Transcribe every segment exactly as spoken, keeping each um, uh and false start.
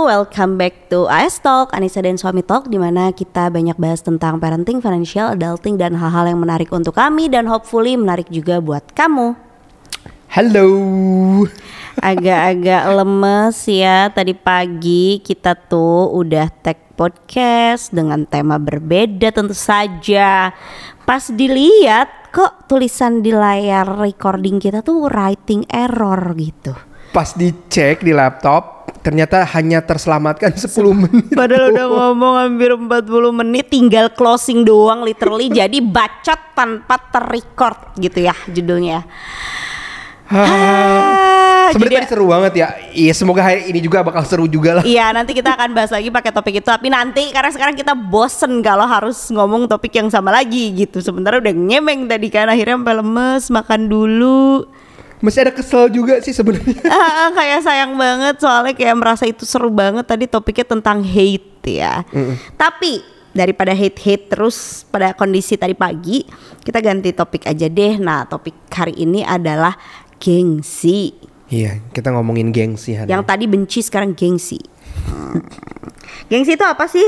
welcome back to A S Talk, Anissa dan Suami Talk, di mana kita banyak bahas tentang parenting, financial, adulting, dan hal-hal yang menarik untuk kami dan hopefully menarik juga buat kamu. Halo. Agak-agak lemes ya, tadi pagi kita tuh udah tag podcast dengan tema berbeda tentu saja. Pas dilihat kok tulisan di layar recording kita tuh writing error gitu. Pas dicek di laptop ternyata hanya terselamatkan sepuluh menit. Padahal udah ngomong hampir empat puluh menit, tinggal closing doang literally. Jadi bacot tanpa terrecord gitu ya judulnya. Ah, sebenarnya tadi seru banget ya. Iya, semoga hari ini juga bakal seru juga lah. Iya, nanti kita akan bahas lagi pakai topik itu. Tapi nanti karena sekarang kita bosen kalau harus ngomong topik yang sama lagi gitu. Sebenarnya udah ngemeng tadi kan, akhirnya sampai lemes, makan dulu. Masih ada kesel juga sih sebenarnya. Ah, kayak sayang banget soalnya kayak merasa itu seru banget tadi topiknya tentang hate ya. Mm-mm. Tapi daripada hate-hate terus pada kondisi tadi pagi, kita ganti topik aja deh. Nah, topik hari ini adalah gengsi. Iya, kita ngomongin gengsi hari. Yang tadi benci sekarang gengsi. Hmm. Gengsi itu apa sih?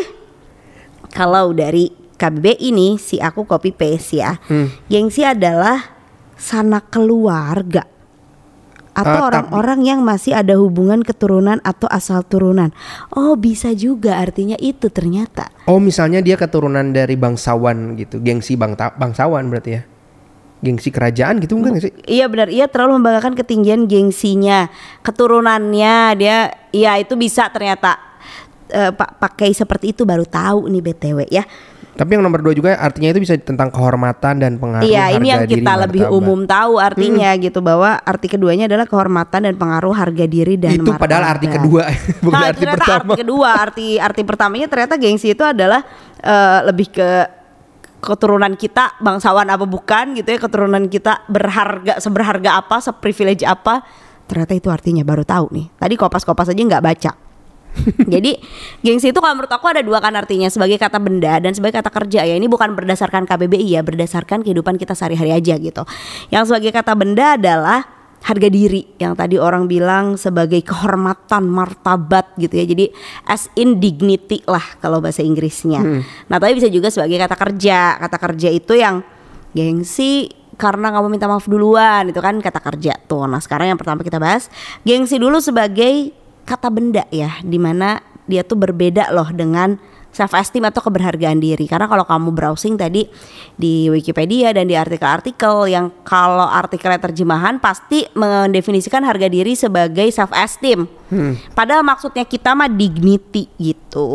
Kalau dari K B B I ini si aku copy paste ya. Hmm. Gengsi adalah sanak keluarga atau uh, orang-orang tapi... yang masih ada hubungan keturunan atau asal turunan. Oh, bisa juga artinya itu ternyata. Oh, misalnya dia keturunan dari bangsawan gitu. Gengsi bangta- bangsawan berarti ya. Gengsi kerajaan gitu mungkin gak sih? Iya benar, ia terlalu membanggakan ketinggian gengsinya, keturunannya dia. Iya itu bisa ternyata uh, pak pakai seperti itu, baru tahu nih B T W ya. Tapi yang nomor dua juga artinya itu bisa tentang kehormatan dan pengaruh iya, harga diri. Iya ini yang kita diri, lebih martabat. umum tahu artinya hmm. gitu, bahwa arti keduanya adalah kehormatan dan pengaruh harga diri dan itu martabat. Padahal arti kedua bukan nah, arti pertama. Arti kedua, arti arti pertamanya ternyata gengsi itu adalah uh, lebih ke keturunan kita bangsawan apa bukan gitu ya, keturunan kita berharga seberharga apa, seprivilege apa. Ternyata itu artinya baru tahu nih. Tadi kopas-kopas aja nggak baca. Jadi gengsi itu kalau menurut aku ada dua kan artinya, sebagai kata benda dan sebagai kata kerja ya. Ini bukan berdasarkan K B B I ya, berdasarkan kehidupan kita sehari-hari aja gitu. Yang sebagai kata benda adalah harga diri, yang tadi orang bilang sebagai kehormatan, martabat gitu ya. Jadi as in dignity lah kalau bahasa Inggrisnya. Hmm. Nah tapi bisa juga sebagai kata kerja. Kata kerja itu yang gengsi karena kamu minta maaf duluan, itu kan kata kerja tuh. Nah sekarang yang pertama kita bahas gengsi dulu sebagai kata benda ya, dimana dia tuh berbeda loh dengan self esteem atau keberhargaan diri. Karena kalau kamu browsing tadi di Wikipedia dan di artikel-artikel yang kalau artikelnya terjemahan pasti mendefinisikan harga diri sebagai self esteem. Hmm. Padahal maksudnya kita mah dignity gitu.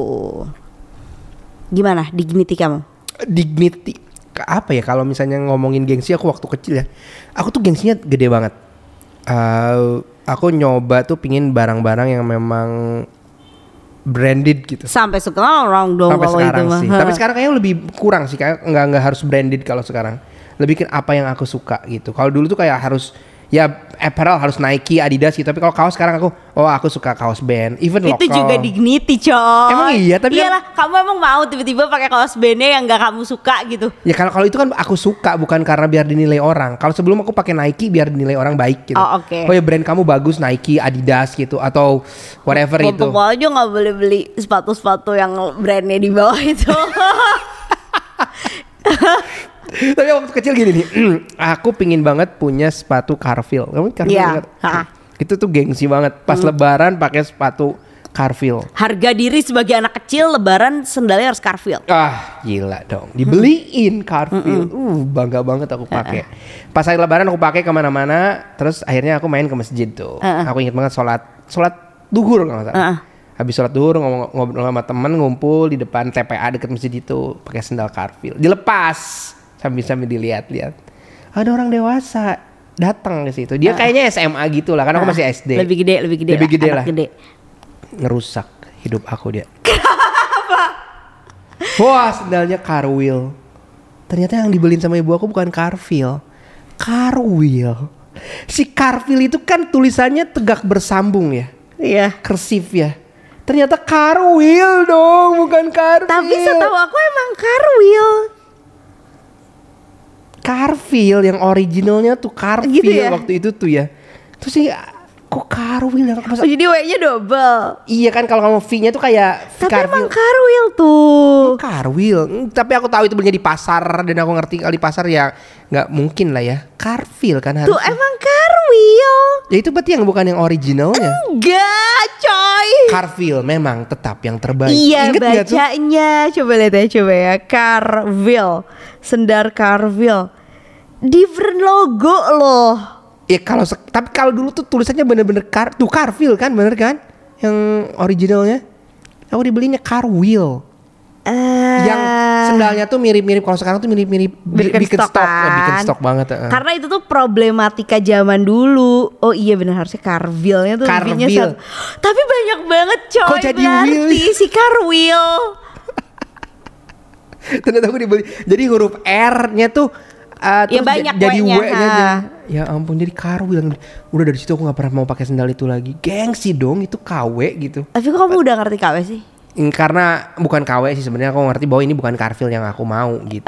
Gimana dignity kamu? Dignity apa ya, kalau misalnya ngomongin gengsi, aku waktu kecil ya, aku tuh gengsinya gede banget. Uh, aku nyoba tuh pingin barang-barang yang memang branded gitu. Sampai sekarang dong Sampai kalau sekarang itu sih. mah. Tapi sekarang kayaknya lebih kurang sih, kayak nggak nggak harus branded kalau sekarang. Lebih ke apa yang aku suka gitu. Kalau dulu tuh kayak harus ya apparel harus Nike, Adidas gitu. Tapi kalau kaos sekarang aku, oh aku suka kaos band, even itu lokal. Itu juga dignity coy. Emang iya, tapi iyalah kan, kamu emang mau tiba-tiba pakai kaos bandnya yang nggak kamu suka gitu. Ya kalau kalau itu kan aku suka, bukan karena biar dinilai orang. Kalau sebelum aku pakai Nike biar dinilai orang baik gitu. Oh oke. Okay. Oh ya brand kamu bagus, Nike, Adidas gitu atau whatever Pop, itu. Pop aja nggak boleh beli sepatu-sepatu yang brandnya di bawah itu. Tapi waktu kecil gini nih, aku pingin banget punya sepatu Carville. Kamu Carville ya, banget? Itu tuh gengsi banget. Pas hmm. lebaran pakai sepatu Carville. Harga diri sebagai anak kecil, lebaran sendalnya harus Carville. Ah, gila dong. Dibeliin Carville. Hmm. Uh, bangga banget aku pakai. Pas hari lebaran aku pakai kemana-mana. Terus akhirnya aku main ke masjid tuh. Uh-uh. Aku ingat banget sholat, sholat duhur kalau nggak salah. Uh-uh. Habis sholat duhur ngobrol sama temen, ngumpul di depan T P A deket masjid itu, pakai sendal Carville. Dilepas. Sambil-sambil dilihat-lihat, ada orang dewasa datang ke situ. Dia kayaknya S M A gitu lah, karena aku masih S D. Lebih gede, lebih gede, lebih lah, gede lah. Gede. Ngerusak hidup aku dia. Kenapa? Wah, sendalnya Carville. Ternyata yang dibeliin sama ibu aku bukan Carville, Carville. Si Carville itu kan tulisannya tegak bersambung ya. Iya. Kersif ya. Ternyata Carville dong, bukan Carville. Tapi setahu aku emang Carville. Carville yang originalnya tuh Carville gitu ya? Waktu itu tuh ya. Terus sih kok Carwheel ya? Oh, jadi W-nya double. Iya kan kalau kamu V-nya tuh kayak Tapi Carwheel. emang Carwheel tuh. Carwheel. Hmm, tapi aku tahu itu belinya di pasar dan aku ngerti kalau di pasar ya nggak mungkin lah ya. Carwheel kan harus. Tuh emang Carwheel. Ya itu berarti yang bukan yang originalnya. Enggak, coy. Carwheel memang tetap yang terbaik. Iya, Ingat nggak tuh? bacanya. Coba lihat ya, coba ya. Carwheel. Sendal Carwheel. Different logo loh. Ya kalau sek- tapi kalau dulu tuh tulisannya bener-bener car, tuh Carwheel kan, bener kan? Yang originalnya. Aku dibelinya Carwheel. Uh, Yang sendalnya tuh mirip-mirip, kalau sekarang tuh mirip-mirip Birkenstock Birkenstock, kan? Birkenstock banget. Uh. Karena itu tuh problematika zaman dulu. Oh iya benar, harusnya Carwheel-nya tuh Carwheel. V-nya satu. Tapi banyak banget coy. Kok jadi berarti wheel? si Carwheel. Ternyata aku dibeli. Jadi huruf R-nya tuh uh, Ya terus banyak j- jadi W-nya, W-nya. ha. jadi- Ya ampun, jadi Carwheel. Udah dari situ aku nggak pernah mau pakai sendal itu lagi. Gengsi dong, itu K W gitu. Tapi kok kamu udah ngerti K W sih? Mm, Karena bukan K W sih sebenarnya, aku ngerti bahwa ini bukan Carwheel yang aku mau gitu.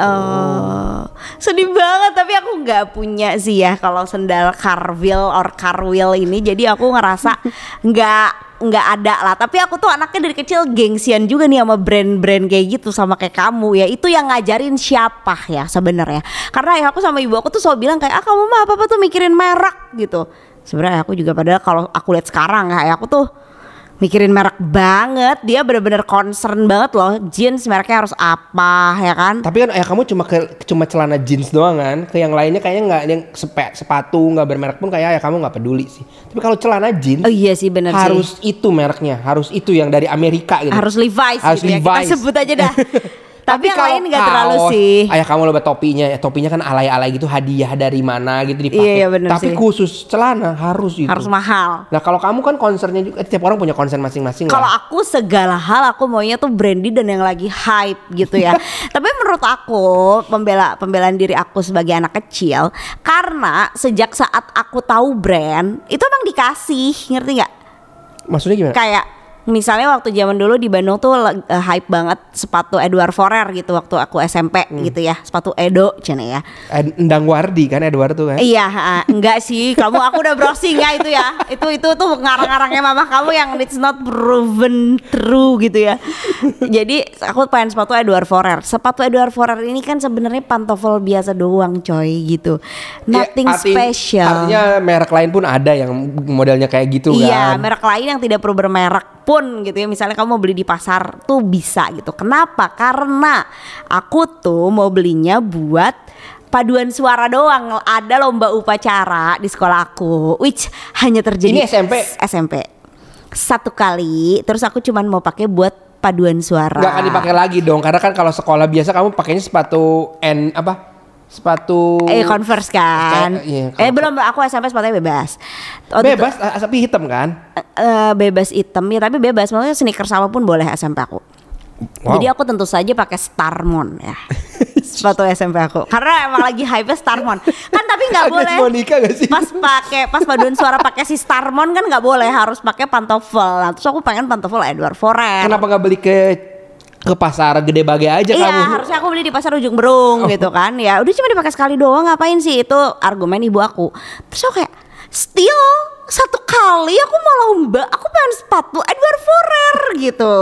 Oh, sedih banget. Tapi aku nggak punya sih ya kalau sendal Carwheel or Carwheel ini. Jadi aku ngerasa nggak nggak ada lah. Tapi aku tuh anaknya dari kecil gengsian juga nih sama brand-brand kayak gitu, sama kayak kamu ya. Itu yang ngajarin siapa ya sebenarnya? Karena ya aku sama ibu aku tuh selalu bilang kayak, ah kamu mah apa apa tuh mikirin merek gitu. Sebenarnya aku juga, padahal kalau aku lihat sekarang ya, aku tuh mikirin merek banget. Dia bener-bener concern banget loh. Jeans mereknya harus apa ya kan. Tapi kan ya kamu cuma ke, cuma celana jeans doang kan. Ke yang lainnya kayaknya nggak, yang sepe, sepatu nggak bermerek pun kayak ya kamu nggak peduli sih. Tapi kalau celana jeans Oh iya sih bener harus sih. itu mereknya, harus itu yang dari Amerika gitu. Harus Levi's Harus gitu ya. Kita Levi's. sebut aja dah. Tapi yang kalau lain nggak terlalu kaos, sih. Ayah kamu loba topinya, ya topinya kan alay-alay gitu, hadiah dari mana gitu dipakai. Iya, iya, bener Tapi sih. khusus celana harus itu. Harus mahal. Nah kalau kamu kan concernnya juga, tiap orang punya concern masing-masing Kalau lah. aku segala hal aku maunya tuh branded dan yang lagi hype gitu ya. Tapi menurut aku pembela pembelaan diri aku sebagai anak kecil, karena sejak saat aku tahu brand itu emang dikasih, ngerti nggak? Maksudnya gimana? Kayak misalnya waktu zaman dulu di Bandung tuh uh, hype banget sepatu Edward Forer gitu waktu aku S M P Hmm. gitu ya, sepatu Edo cene ya. Ed- Endang Wardi kan, Edward tuh kan? Iya, uh, enggak sih. Kamu aku udah browsing ya itu ya. Itu itu tuh ngarang-ngarangnya mama kamu yang it's not proven true gitu ya. Jadi aku pengen sepatu Edward Forer. Sepatu Edward Forer ini kan sebenarnya pantofel biasa doang, coy gitu. Nothing Ya, arti- special. Artinya merek lain pun ada yang modelnya kayak gitu Iya, kan. merek lain yang tidak perlu bermerek pun gitu ya. Misalnya kamu mau beli di pasar tuh bisa gitu. Kenapa? Karena aku tuh mau belinya buat paduan suara doang. Ada lomba upacara di sekolah aku, which hanya terjadi Ini S M P? S M P satu kali. Terus aku cuman mau pakai buat paduan suara. Nggak akan dipakai lagi dong, karena kan kalau sekolah biasa kamu pakainya sepatu N apa? Sepatu Eh Converse kan. Kayak- iya, eh kalau- belum, aku S M P sepatunya bebas. Waktu itu- bebas, ah, tapi hitam kan? Eh, bebas hitam ya, tapi bebas maksudnya sneakers apapun boleh S M P aku. Wow. Jadi aku tentu saja pakai Starmon ya. Sepatu S M P aku. Karena emang lagi hype Starmon. Kan tapi nggak Agnes boleh. Monica gak sih? Pas pakai pas paduan suara pakai si Starmon kan nggak boleh, harus pakai pantofel. Nah, terus aku pengen pantofel Edward Forer. Kenapa nggak beli ke ke pasar Gede Bage aja Iya, kamu? harusnya aku beli di pasar Ujung Berung Oh. gitu kan. Ya udah cuma dipakai sekali doang, ngapain sih, itu argumen ibu aku. Terus aku kayak still satu kali aku mau lomba, aku pengen sepatu Edward Forer gitu.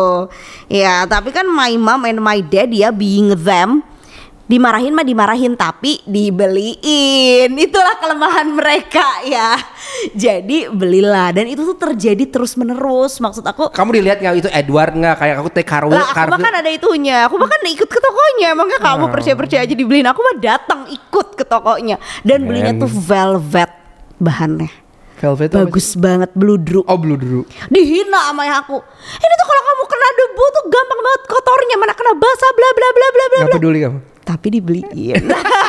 Ya tapi kan my mom and my dad ya, being them, dimarahin mah dimarahin tapi dibeliin. Itulah kelemahan mereka ya. Jadi belilah, dan itu tuh terjadi terus menerus. Maksud aku, Kamu dilihat nggak itu Edward nggak, kayak aku teh Carwheel, lah aku bahkan ada itunya. Aku bahkan ikut ke tokonya. Emangnya kamu percaya-percaya aja dibeliin? Aku mah datang ikut ke tokonya. Dan belinya tuh velvet bahannya. Velvet apa sih? Bagus banget, bludru. Oh blue dulu. Dihina sama aku. Ini tuh kalau kamu kena debu tuh gampang banget kotornya, mana kena basah bla bla bla bla bla. Nggak peduli kamu. Tapi dibeliin.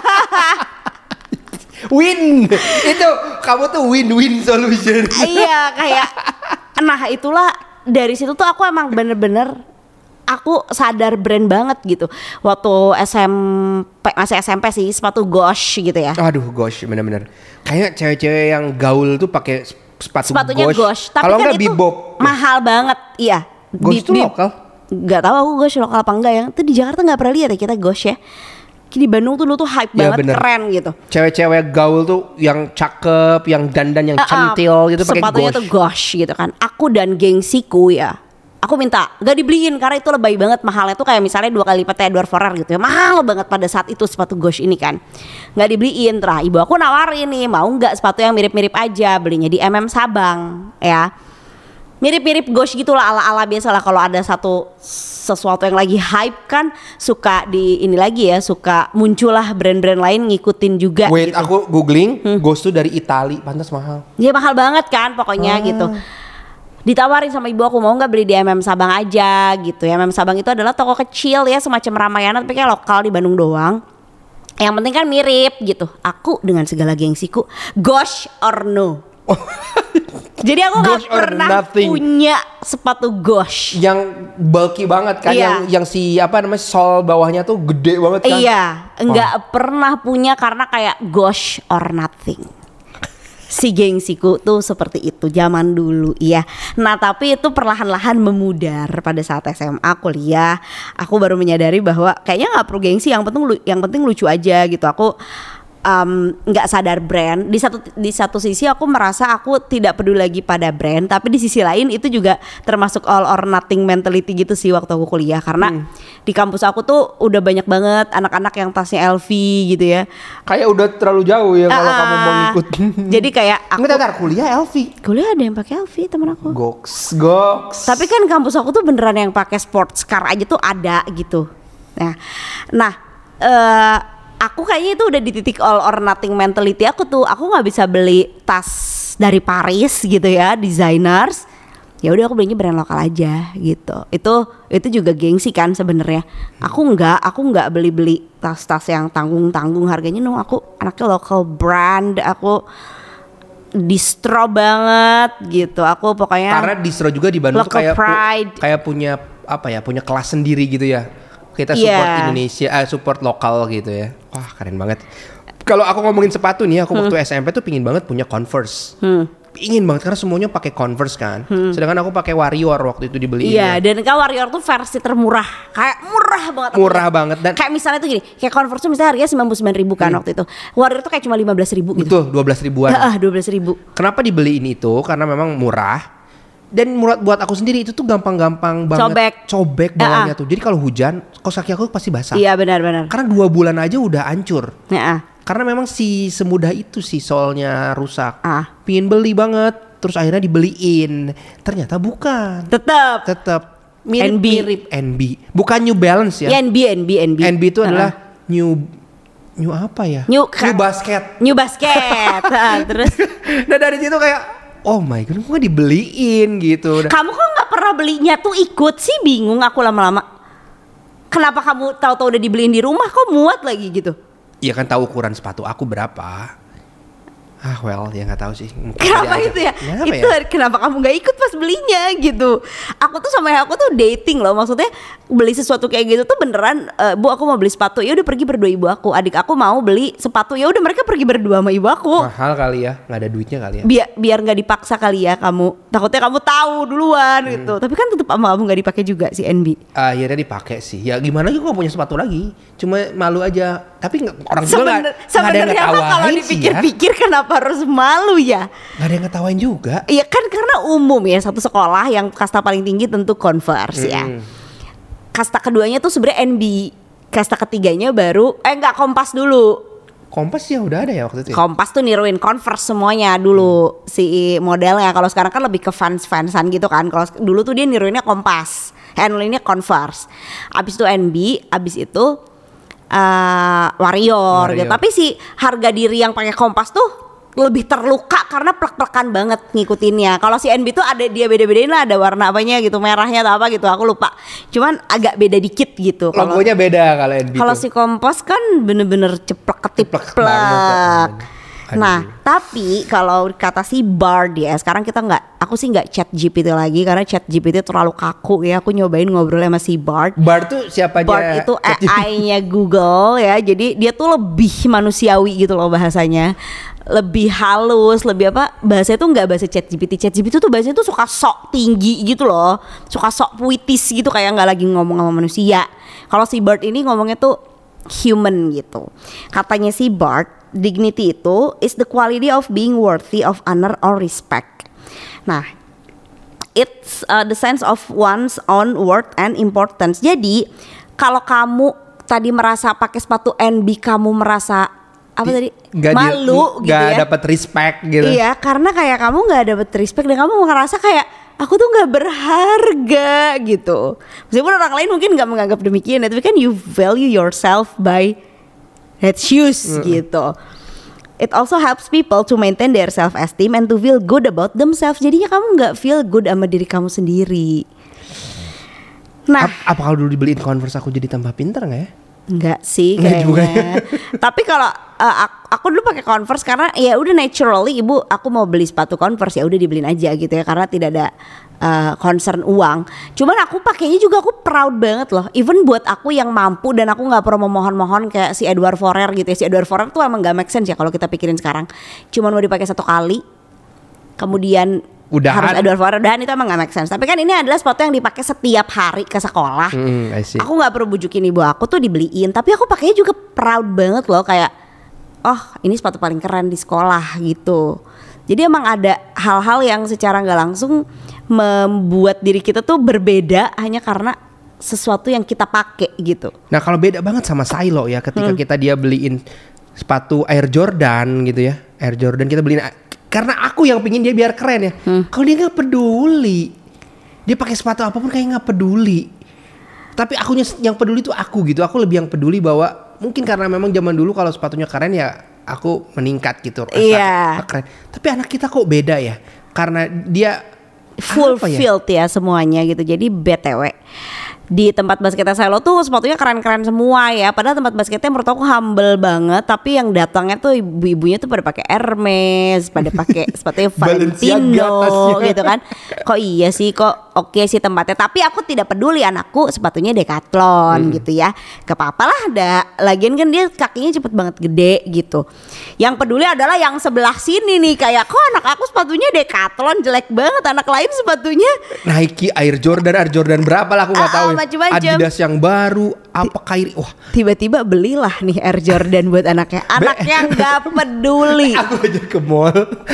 Win, itu kamu tuh win-win solution. Iya, kayak nah itulah dari situ tuh aku emang bener-bener aku sadar brand banget gitu. Waktu S M P, masih S M P sih, sepatu Gosh gitu ya. Aduh, gosh, bener-bener. Kayak cewek-cewek yang gaul tuh pakai sepatu Sepatunya Gosh. Gosh, tapi Kalau kan nggak itu bebop. mahal banget. Iya. Gosh itu lokal? Gak tahu aku Gosh lokal apa enggak ya. Itu di Jakarta nggak pernah lihat ya kita Gosh ya. di Bandung tuh dulu tuh hype Ya, banget, bener. keren gitu. Cewek-cewek gaul tuh yang cakep, yang dandan, yang Uh, uh, centil gitu pakai sepatunya gosh. tuh gosh gitu kan. Aku dan gengsiku ya, aku minta gak dibeliin karena itu lebay banget, mahalnya tuh kayak misalnya dua kali lipatnya Edward Forer gitu ya, mahal banget pada saat itu sepatu gosh ini kan. Nggak dibeliin, terus ibu aku nawarin nih, mau nggak sepatu yang mirip-mirip aja, belinya di M M Sabang ya. Mirip-mirip gosh gitulah, ala-ala biasalah kalau ada satu sesuatu yang lagi hype kan suka di ini lagi ya, suka muncullah brand-brand lain ngikutin juga. Wait, gitu. aku googling, Ghost tuh dari Itali, pantas mahal. Ya mahal banget kan pokoknya Ah. gitu. Ditawarin sama ibu aku, mau nggak beli di M M Sabang aja gitu. M M Sabang itu adalah toko kecil ya, semacam Ramayana tapi kayak lokal di Bandung doang. Yang penting kan mirip gitu. Aku dengan segala gengsiku, gosh or no. Jadi aku nggak Gosh or pernah nothing. punya sepatu gosh. Yang bulky banget kan, Iya. yang yang si apa namanya sol bawahnya tuh gede banget kan. Iya, nggak pernah punya karena kayak gosh or nothing. Si gengsiku tuh seperti itu zaman dulu iya. Nah tapi itu perlahan-lahan memudar pada saat S M A kuliah. Aku baru menyadari bahwa kayaknya nggak perlu gengsi, yang penting lu- yang penting lucu aja gitu. Aku um, nggak sadar brand. Di satu di satu sisi aku merasa aku tidak peduli lagi pada brand, tapi di sisi lain itu juga termasuk all or nothing mentality gitu sih waktu aku kuliah, karena Hmm. di kampus aku tuh udah banyak banget anak-anak yang tasnya L V gitu ya. Kayak udah terlalu jauh ya kalau Ah, kamu mau ngikut. Jadi kayak aku Enggak, bentar, kuliah L V. kuliah ada yang pakai L V temen aku. Goks, goks. Tapi kan kampus aku tuh beneran yang pakai sports car aja tuh ada gitu. Nah, nah eh, aku kayaknya itu udah di titik all or nothing mentality aku tuh. Aku nggak bisa beli tas dari Paris gitu ya, designers. Ya udah aku belinya brand lokal aja gitu. Itu itu juga gengsi kan sebenarnya. Aku nggak, aku nggak beli-beli tas-tas yang tanggung-tanggung harganya. No, aku anaknya local brand. Aku distro banget gitu. Aku pokoknya Karena distro juga di Bandung tuh Local kayak pu- pride. kayak punya apa ya, punya kelas sendiri gitu ya. Kita Iya. support Indonesia, eh, support lokal gitu ya. Wah keren banget. Kalau aku ngomongin sepatu nih, aku waktu S M P tuh pingin banget punya Converse. Hmm. Pingin banget karena semuanya pakai Converse kan. Sedangkan aku pakai Warrior waktu itu dibeliin. Iya, dan kan Warrior tuh versi termurah, kayak murah banget. Murah banget dan Kayak misalnya tuh gini, kayak Converse tuh misalnya harganya sembilan puluh sembilan ribu kan waktu itu. Warrior tuh kayak cuma lima belas ribu gitu. betul dua belas ribuan. Ah, dua belas ribu. Kenapa dibeliin itu? Karena memang murah. Dan murah buat aku sendiri itu tuh gampang-gampang banget. Cobek. Cobek bawahnya tuh. Jadi kalau hujan, kos kaki aku pasti basah. Iya benar-benar. Karena dua bulan aja udah hancur. Ya, ah. Karena memang si semudah itu sih solnya rusak. Ah. Pingin beli banget, terus akhirnya dibeliin. Ternyata bukan. Tetap. Tetap N B. mirip-mirip N B. Bukan New Balance ya. Ya, N B, N B, N B. N B itu Ah, adalah ah. New New apa ya? New, New Basket. New basket. Ah, terus Nah dari situ kayak oh my god, kok dibeliin gitu. kamu kok nggak pernah belinya tuh ikut sih, bingung aku lama-lama. Kenapa kamu tahu-tahu udah dibeliin di rumah kok muat lagi gitu? Iya kan tahu ukuran sepatu aku berapa. Ah well, ya nggak tahu sih. Mungkin Kenapa dia aja. itu ya? Kenapa itu ya? kenapa kamu nggak ikut pas belinya gitu? Aku tuh sama aku tuh dating loh, maksudnya beli sesuatu kayak gitu tuh beneran. eh, Bu aku mau beli sepatu, ya udah pergi berdua ibu aku. Adik aku mau beli sepatu, ya udah mereka pergi berdua sama ibu aku. Mahal kali ya, nggak ada duitnya kali ya. Biar biar nggak dipaksa kali ya kamu. Takutnya kamu tahu duluan Hmm. gitu. Tapi kan tetap sama kamu nggak dipakai juga si N B. Akhirnya dipakai sih. Ya gimana juga nggak punya sepatu lagi. Cuma malu aja. Tapi nggak- orang juga nggak Sebener- nggak ada yang Sebenarnya mah kalau ngetawain sih ya. dipikir-pikir kenapa harus malu ya? Nggak ada yang ngetawain juga. Iya kan karena umum ya, satu sekolah yang kasta paling tinggi tentu Converse ya. Hmm. Kasta keduanya tuh sebenarnya N B. Kasta ketiganya baru eh enggak Kompas dulu. Kompas ya udah ada ya waktu itu. ya? Kompas tuh niruin Converse semuanya dulu si modelnya. Kalau sekarang kan lebih ke fans-fansan gitu kan. Kalau dulu tuh dia niruinnya Kompas, handle-nya Converse. Abis itu N B, abis itu uh, Warrior, gitu. Warrior. Tapi si harga diri yang pakai Kompas tuh lebih terluka karena plek-plekan banget ngikutinnya. Kalau si N B tuh ada dia beda-bedain lah, ada warna apanya gitu, merahnya atau apa gitu, aku lupa. Cuman agak beda dikit gitu. Kalau Logonya beda kalau N B kalau tuh. si Kompas kan bener-bener ceplek Ceplek ketiplek. banget. Aduh. Nah, tapi kalau kata si Bard ya, sekarang kita nggak, aku sih nggak chat G P T lagi karena chat G P T terlalu kaku ya. Aku nyobain ngobrol sama si Bard. Bard tuh siapa aja? Bard itu A I-nya Google ya, jadi dia tuh lebih manusiawi gitu loh bahasanya, lebih halus, lebih apa, bahasanya tuh nggak bahasa chat G P T. Chat G P T tuh bahasanya tuh suka sok tinggi gitu loh, suka sok puitis gitu kayak nggak lagi ngomong sama manusia. Kalau si Bard ini ngomongnya tuh human gitu. Katanya si Bart, dignity itu is the quality of being worthy of honor or respect. Nah, it's uh, the sense of one's own worth and importance. Jadi kalau kamu tadi merasa pakai sepatu N B kamu merasa apa tadi gak malu di, gitu gak ya, dapat respect gitu. Iya, karena kayak kamu nggak dapet respect dan kamu ngerasa kayak aku tuh nggak berharga gitu. Meskipun orang lain mungkin nggak menganggap demikian, tapi kan you value yourself by that shoes mm. gitu. It also helps people to maintain their self esteem and to feel good about themselves. Jadinya kamu nggak feel good sama diri kamu sendiri. Nah, Ap- apa kalau dulu dibeliin Converse aku jadi tambah pintar nggak ya? Enggak sih kayaknya. Juga ya. Tapi kalau uh, aku, aku dulu pakai Converse karena ya udah naturally ibu aku mau beli sepatu Converse ya udah dibeliin aja gitu ya karena tidak ada uh, concern uang. Cuman aku pakainya juga aku proud banget loh. Even buat aku yang mampu dan aku nggak perlu memohon-mohon kayak si Edward Forer gitu ya. Si Edward Forer tuh emang nggak make sense ya kalau kita pikirin sekarang. Cuman mau dipakai satu kali, kemudian udahan. Harus Edward Forer udahan itu emang gak make sense. Tapi kan ini adalah sepatu yang dipakai setiap hari ke sekolah. hmm, Aku gak perlu bujukin ibu aku tuh dibeliin. Tapi aku pakainya juga proud banget loh. Kayak oh ini sepatu paling keren di sekolah gitu. Jadi emang ada hal-hal yang secara gak langsung membuat diri kita tuh berbeda hanya karena sesuatu yang kita pakai gitu. Nah kalau beda banget sama Silo ya, ketika hmm. kita dia beliin sepatu Air Jordan gitu ya, Air Jordan kita beliin karena aku yang pingin dia biar keren ya. Hmm. Kalau dia nggak peduli, dia pakai sepatu apapun kayak nggak peduli. Tapi akunya yang peduli tuh aku gitu. Aku lebih yang peduli bahwa mungkin karena memang zaman dulu kalau sepatunya keren ya aku meningkat gitu. Iya. Yeah. Keren. Tapi anak kita kok beda ya? Karena dia fulfilled ya? ya semuanya gitu. Jadi B T W di tempat basketnya Silo tuh sepatunya keren-keren semua ya. Padahal tempat basketnya menurut aku humble banget. Tapi yang datangnya tuh ibu-ibunya tuh pada pakai Hermes, pada pakai sepatunya Valentino gitu kan. Kok iya sih, kok oke sih tempatnya. Tapi aku tidak peduli, anakku sepatunya Decathlon hmm. gitu ya. Gak apa-apa lah, ada. Lagian kan dia kakinya cepet banget gede gitu. Yang peduli adalah yang sebelah sini nih, kayak kok anak aku sepatunya Decathlon jelek banget, anak lain sepatunya Nike, Air Jordan, Air Jordan berapa lah aku nggak uh, tahu. Macem-macem. Adidas yang baru, apa kairi, wah. Tiba-tiba belilah nih Air Jordan buat anaknya. Anaknya nggak peduli. Aku aja ke mall.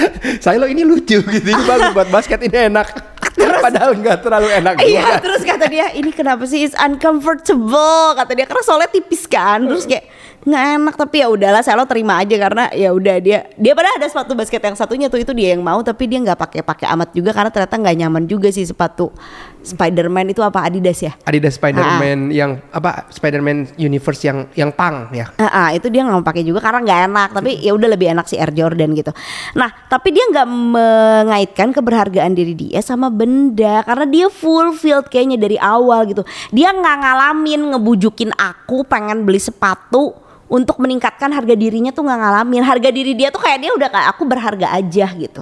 Silo ini lucu gitu, ini bagus buat basket, ini enak. Terus, padahal nggak terlalu enak. Iya, juga. Terus kata dia, ini kenapa sih it's uncomfortable? Kata dia karena soalnya tipis kan. Terus kayak nggak enak, tapi ya udahlah, Silo terima aja karena ya udah dia dia pada ada sepatu basket yang satunya tuh itu dia yang mau, tapi dia nggak pakai pakai amat juga karena ternyata nggak nyaman juga sih sepatu Spider-Man itu apa Adidas ya? Adidas Spider-Man yang apa Spider-Man Universe yang yang pang ya. Uh, uh, itu dia nggak mau pakai juga karena nggak enak, tapi ya udah lebih enak si Air Jordan gitu. Nah, tapi dia nggak mengaitkan keberhargaan diri dia sama benda karena dia fulfilled kayaknya dari awal gitu. Dia nggak ngalamin ngebujukin aku pengen beli sepatu untuk meningkatkan harga dirinya, tuh nggak ngalamin. Harga diri dia tuh kayak dia udah kayak aku berharga aja gitu.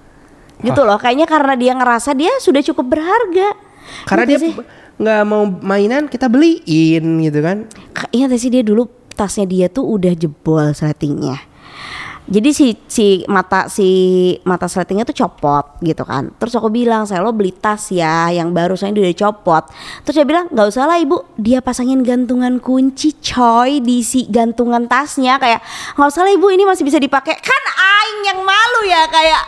Gitu loh, kayaknya karena dia ngerasa dia sudah cukup berharga. Karena gitu dia nggak mau mainan kita beliin gitu kan. Iya sih, dia dulu tasnya dia tuh udah jebol sletingnya. Jadi si si mata si mata sletingnya tuh copot gitu kan. Terus aku bilang, saya lo beli tas ya yang baru, soalnya dia udah copot. Terus dia bilang nggak usah lah ibu, dia pasangin gantungan kunci coy di si gantungan tasnya. Kayak nggak usah lah ibu, ini masih bisa dipakai. Kan aing yang malu ya kayak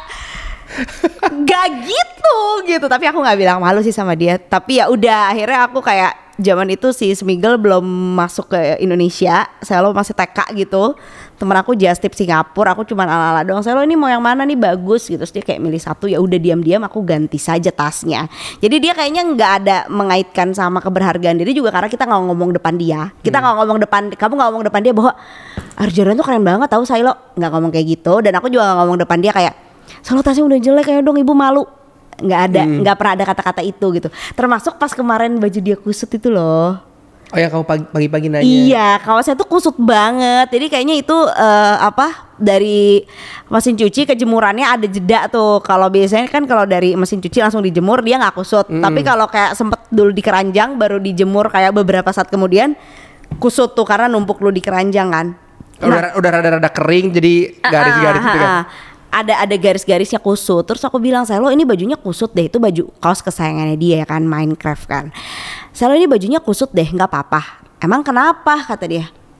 gak gitu gitu. Tapi aku nggak bilang malu sih sama dia. Tapi ya udah, akhirnya aku kayak zaman itu si Smiggle belum masuk ke Indonesia, saya lo masih T K gitu. Temen aku just tip Singapura, aku cuman ala-ala doang. Saya lo ini mau yang mana nih bagus gitu. Terus dia kayak milih satu, ya udah diam-diam aku ganti saja tasnya. Jadi dia kayaknya nggak ada mengaitkan sama keberhargaan diri juga karena kita nggak ngomong depan dia. Kita nggak hmm. ngomong depan, kamu nggak ngomong depan dia bahwa Air Jordan tuh keren banget tahu, saya lo nggak ngomong kayak gitu. Dan aku juga nggak ngomong depan dia kayak Salo tasnya udah jelek kayak dong ibu malu. Nggak ada, nggak hmm. pernah ada kata-kata itu gitu. Termasuk pas kemarin baju dia kusut itu loh. Oh yang kamu pagi-pagi nanya. Iya, kaosnya tuh kusut banget. Jadi kayaknya itu uh, apa dari mesin cuci ke jemurannya ada jeda tuh. Kalau biasanya kan kalau dari mesin cuci langsung dijemur dia nggak kusut. Mm. Tapi kalau kayak sempet dulu di keranjang baru dijemur kayak beberapa saat kemudian kusut tuh karena numpuk dulu di keranjang kan. Nah, udah udah rada-rada kering jadi garis-garis gitu kan. Ada ada garis-garisnya kusut. Terus aku bilang, saya lo ini bajunya kusut deh, itu baju kaos kesayangannya dia ya kan, Minecraft kan. Saya lo ini bajunya kusut deh, nggak apa-apa. Emang kenapa kata dia?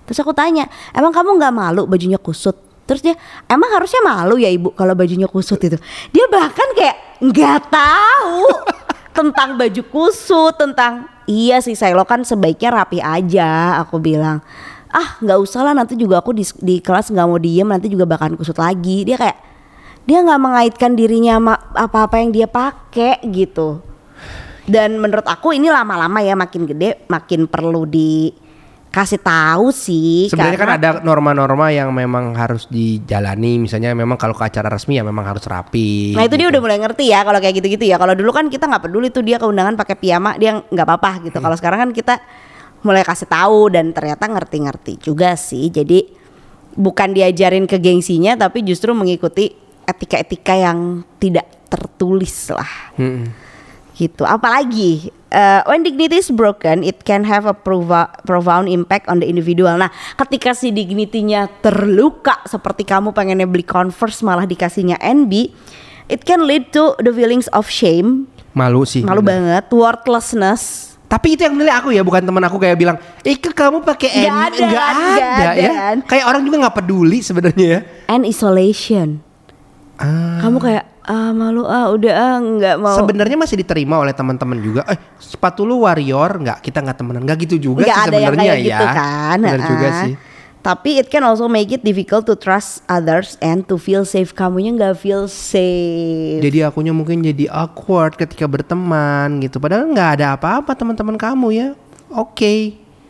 Terus aku tanya, emang kamu nggak malu bajunya kusut? Terus dia, emang harusnya malu ya ibu kalau bajunya kusut itu. Dia bahkan kayak nggak tahu tentang baju kusut, tentang iya sih saya lo kan sebaiknya rapi aja. Aku bilang, ah nggak usah lah nanti juga aku di, di kelas nggak mau diem nanti juga bakalan kusut lagi. Dia kayak dia nggak mengaitkan dirinya sama apa-apa yang dia pakai gitu. Dan menurut aku ini lama-lama ya makin gede makin perlu dikasih tahu sih. Sebenarnya kan karena, ada norma-norma yang memang harus dijalani. Misalnya memang kalau ke acara resmi ya memang harus rapi. Nah itu gitu. dia udah mulai ngerti ya kalau kayak gitu-gitu ya. Kalau dulu kan kita nggak peduli tuh dia ke undangan pakai piyama dia nggak apa-apa gitu. Hmm. Kalau sekarang kan kita mulai kasih tahu dan ternyata ngerti-ngerti juga sih. Jadi bukan diajarin ke gengsinya tapi justru mengikuti etika-etika yang tidak tertulis lah. Hmm. Gitu. Apalagi uh, when dignity is broken, it can have a prova- profound impact on the individual. Nah, ketika si dignity-nya terluka, seperti kamu pengennya beli Converse malah dikasihnya N B, it can lead to the feelings of shame. Malu sih. Malu bener. Banget, worthlessness. Tapi itu yang nilai aku ya, bukan teman aku kayak bilang, "Ike kamu pakai N B." Gak ada, gak ada, gak ada ya. kan? Kayak orang juga nggak peduli sebenarnya ya. And isolation. Ah. Kamu kayak ah malu ah udah ah nggak mau. Sebenarnya masih diterima oleh teman-teman juga. Eh sepatu lu Warrior nggak kita nggak temenan nggak gitu juga nggak sih sebenarnya ya. Gitu kan. Benar uh-uh. juga sih. Tapi it can also make it difficult to trust others and to feel safe. Kamunya nggak feel safe. Jadi akunya mungkin jadi awkward ketika berteman gitu. Padahal nggak ada apa-apa teman-teman kamu ya. Oke. Okay.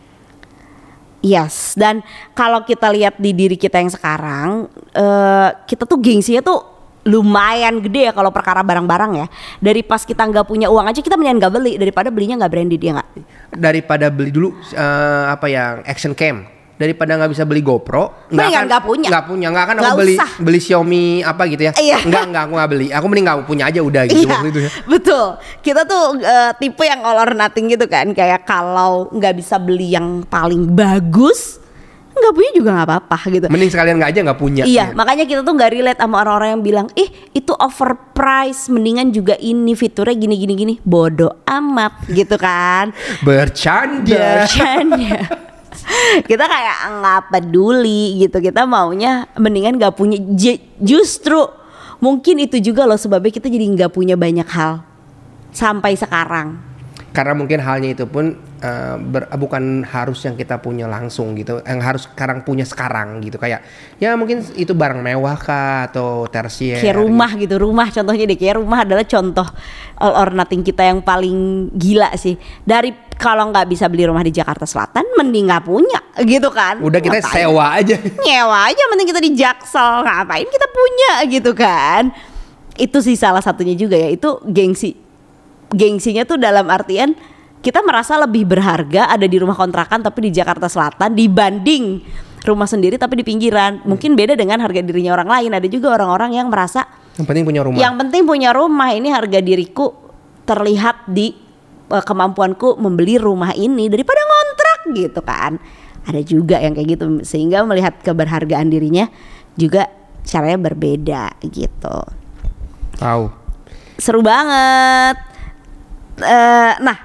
Yes, dan kalau kita lihat di diri kita yang sekarang, uh, kita tuh gengsinya tuh lumayan gede ya kalau perkara barang-barang ya. Dari pas kita nggak punya uang aja kita mendingan nggak beli daripada belinya nggak branded ya nggak. Daripada beli dulu uh, apa ya action cam, daripada nggak bisa beli GoPro, nggak akan nggak punya, nggak punya, nggak akan gak aku beli usah. beli Xiaomi apa gitu ya. Iya. Nggak nggak aku nggak beli, aku mending nggak punya aja udah gitu iya, waktu itu ya. Betul, kita tuh uh, tipe yang all or nothing gitu kan, kayak kalau nggak bisa beli yang paling bagus nggak punya juga nggak apa-apa gitu. Mending sekalian nggak aja nggak punya. Iya, gitu. makanya kita tuh nggak relate sama orang-orang yang bilang, ih itu overpriced, mendingan juga ini fiturnya gini-gini gini. Bodoh amat gitu kan. Bercanda. Bercanda. Kita kayak nggak peduli gitu. Kita maunya mendingan nggak punya. J- justru mungkin itu juga loh sebabnya kita jadi nggak punya banyak hal sampai sekarang. Karena mungkin halnya itu pun uh, ber, bukan harus yang kita punya langsung gitu, yang harus sekarang punya sekarang gitu, kayak ya mungkin itu barang mewah kah atau tersier. Kayak rumah gitu, rumah contohnya deh, kayak rumah adalah contoh all or nothing kita yang paling gila sih. Dari kalau nggak bisa beli rumah di Jakarta Selatan, mending nggak punya gitu kan. Udah kita ngapain? Sewa aja. Nyewa aja, mending kita di Jaksel, ngapain kita punya gitu kan. Itu sih salah satunya juga ya, itu gengsi. Gengsinya tuh dalam artian kita merasa lebih berharga ada di rumah kontrakan tapi di Jakarta Selatan dibanding rumah sendiri tapi di pinggiran. Mungkin beda dengan harga dirinya orang lain. Ada juga orang-orang yang merasa yang penting punya rumah. Yang penting punya rumah, ini harga diriku terlihat di uh, kemampuanku membeli rumah ini daripada ngontrak gitu kan. Ada juga yang kayak gitu, sehingga melihat keberhargaan dirinya juga caranya berbeda gitu. Tahu. Seru banget. Uh, nah,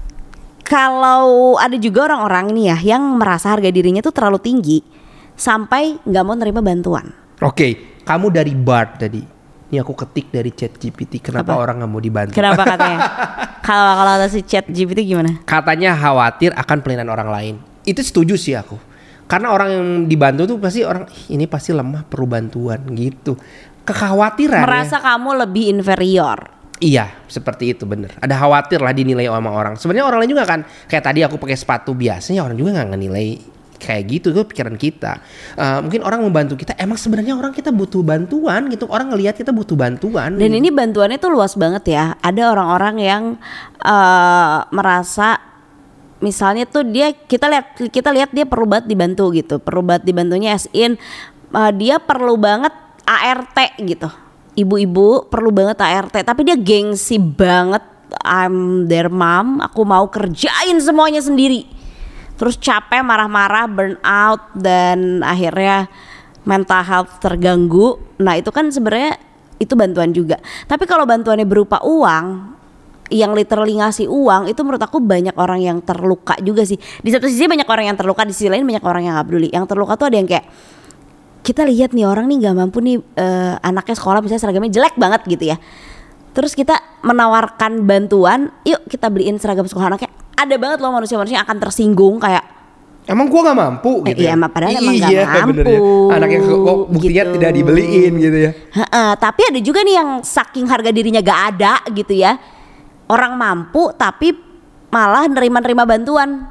kalau ada juga orang-orang nih ya yang merasa harga dirinya tuh terlalu tinggi sampai nggak mau nerima bantuan. Oke, kamu dari Bart tadi. Ini aku ketik dari Chat G P T. Kenapa Apa? orang nggak mau dibantu? Kenapa katanya? Kalau kalau ada si Chat G P T gimana? Katanya khawatir akan penilaian orang lain. Itu setuju sih aku. Karena orang yang dibantu tuh pasti orang ini pasti lemah perlu bantuan gitu. Kekhawatiran. Merasa ya. Kamu lebih inferior. Iya, seperti itu bener. Ada khawatir lah dinilai sama orang. Sebenarnya orang lain juga kan, kayak tadi aku pakai sepatu biasanya orang juga nggak ngenilai kayak gitu. Itu pikiran kita. Uh, mungkin orang membantu kita, emang sebenarnya orang kita butuh bantuan gitu. Orang ngelihat kita butuh bantuan. Dan ini bantuannya tuh luas banget ya. Ada orang-orang yang uh, merasa, misalnya tuh dia kita lihat kita lihat dia perlu banget dibantu gitu. Perlu banget dibantunya as in uh, dia perlu banget A R T gitu. Ibu-ibu perlu banget A R T, tapi dia gengsi banget. I'm their mom, aku mau kerjain semuanya sendiri. Terus capek, marah-marah, burn out, dan akhirnya mental health terganggu. Nah itu kan sebenarnya itu bantuan juga. Tapi kalau bantuannya berupa uang, yang literally ngasih uang itu menurut aku banyak orang yang terluka juga sih. Di satu sisi banyak orang yang terluka, di sisi lain banyak orang yang gak peduli. Yang terluka tuh ada yang kayak kita lihat nih orang nih gak mampu nih uh, anaknya sekolah misalnya seragamnya jelek banget gitu ya. Terus kita menawarkan bantuan, yuk kita beliin seragam sekolah anaknya. Ada banget loh manusia-manusia yang akan tersinggung kayak emang gua gak mampu gitu. Eh, iya, ya? padahal emang gak iya, mampu. Ya. Anak yang kok buktinya gitu. Tidak dibeliin gitu ya. Ha-ha, tapi ada juga nih yang saking harga dirinya gak ada gitu ya. Orang mampu tapi malah nerima-nerima bantuan.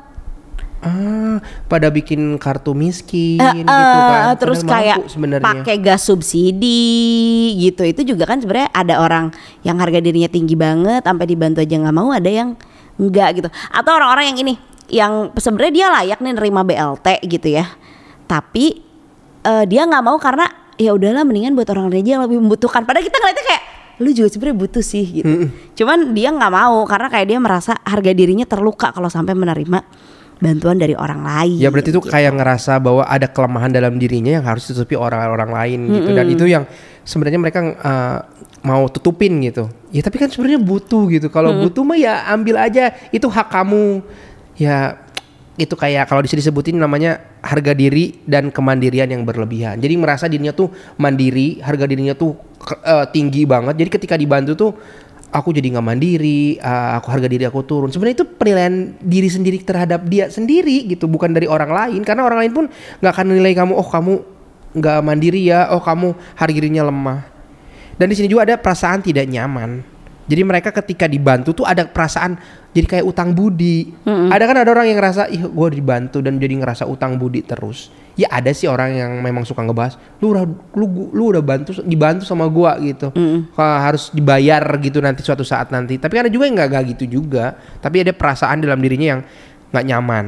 Ah, pada bikin kartu miskin uh, uh, gitu kan. Terus kayak pakai gas subsidi gitu. Itu juga kan sebenarnya ada orang yang harga dirinya tinggi banget sampai dibantu aja nggak mau, ada yang enggak gitu. Atau orang-orang yang ini yang sebenarnya dia layak nih nerima B L T gitu ya. Tapi uh, dia nggak mau karena ya udahlah mendingan buat orang aja yang lebih membutuhkan. Padahal kita ngeliatnya kayak lu juga sebenarnya butuh sih gitu. Mm-mm. Cuman dia nggak mau karena kayak dia merasa harga dirinya terluka kalau sampai menerima bantuan dari orang lain. Ya berarti itu gitu. kayak ngerasa bahwa ada kelemahan dalam dirinya yang harus ditutupi orang-orang lain gitu. Mm-mm. Dan itu yang sebenarnya mereka uh, mau tutupin gitu. Ya tapi kan sebenarnya butuh gitu. Kalau mm-hmm. butuh mah ya ambil aja, itu hak kamu. Ya itu kayak kalau disini disebutin namanya harga diri dan kemandirian yang berlebihan. Jadi merasa dirinya tuh mandiri, harga dirinya tuh uh, tinggi banget. Jadi ketika dibantu tuh aku jadi nggak mandiri, uh, aku harga diri aku turun. Sebenarnya itu penilaian diri sendiri terhadap dia sendiri gitu, bukan dari orang lain. Karena orang lain pun nggak akan nilai kamu, oh kamu nggak mandiri ya, oh kamu harga dirinya lemah. Dan di sini juga ada perasaan tidak nyaman. Jadi mereka ketika dibantu tuh ada perasaan jadi kayak utang budi. Mm-hmm. Ada kan ada orang yang ngerasa ih gue dibantu dan jadi ngerasa utang budi terus. Ya ada sih orang yang memang suka ngebahas, lu udah lu, lu udah bantu dibantu sama gue gitu. Mm-hmm. Harus dibayar gitu nanti suatu saat nanti. Tapi ada juga yang nggak nggak gitu juga. Tapi ada perasaan dalam dirinya yang nggak nyaman.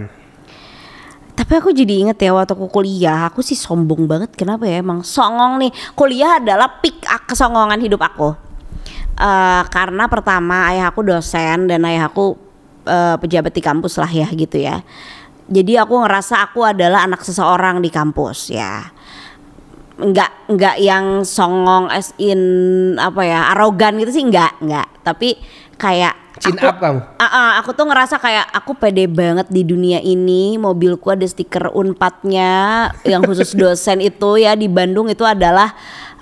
Tapi aku jadi inget ya waktu aku kuliah, aku sih sombong banget. Kenapa ya, emang songong nih. Kuliah adalah peak kesongongan hidup aku. Uh, karena pertama ayah aku dosen dan ayah aku uh, pejabat di kampus lah ya gitu ya. Jadi aku ngerasa aku adalah anak seseorang di kampus ya. Enggak enggak yang songong as in apa ya, arogan gitu sih, enggak, enggak. Tapi kayak chin aku, up kamu. Uh, uh, aku tuh ngerasa kayak aku pede banget di dunia ini. Mobilku ada stiker Unpadnya yang khusus dosen itu ya, di Bandung itu adalah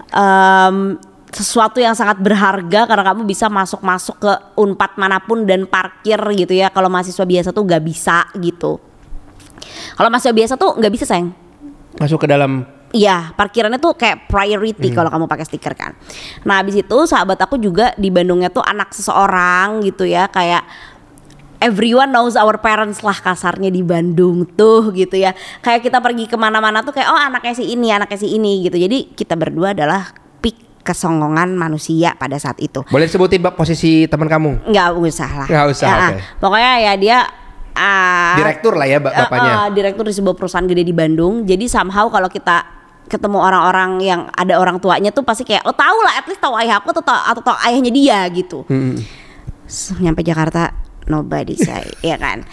um, sesuatu yang sangat berharga karena kamu bisa masuk-masuk ke Unpad manapun dan parkir gitu ya. Kalau mahasiswa biasa tuh gak bisa gitu. Kalau mahasiswa biasa tuh gak bisa sayang. Masuk ke dalam. Iya, parkirannya tuh kayak priority hmm. kalau kamu pakai stiker kan. Nah abis itu sahabat aku juga di Bandungnya tuh anak seseorang gitu ya. Kayak everyone knows our parents lah kasarnya di Bandung tuh gitu ya. Kayak kita pergi kemana-mana tuh kayak oh anaknya si ini, anaknya si ini gitu. Jadi kita berdua adalah kesonggongan manusia pada saat itu. Boleh sebutin posisi teman kamu? Nggak usah lah. Nggak usah. Ya, Okay. Pokoknya ya dia uh, direktur lah ya bapaknya. Uh, uh, direktur di sebuah perusahaan gede di Bandung. Jadi somehow kalau kita ketemu orang-orang yang ada orang tuanya tuh pasti kayak oh tahu lah, at least tahu ayah aku atau tahu, atau tahu ayahnya dia gitu. Hmm. So, nyampe Jakarta nobody say ya kan.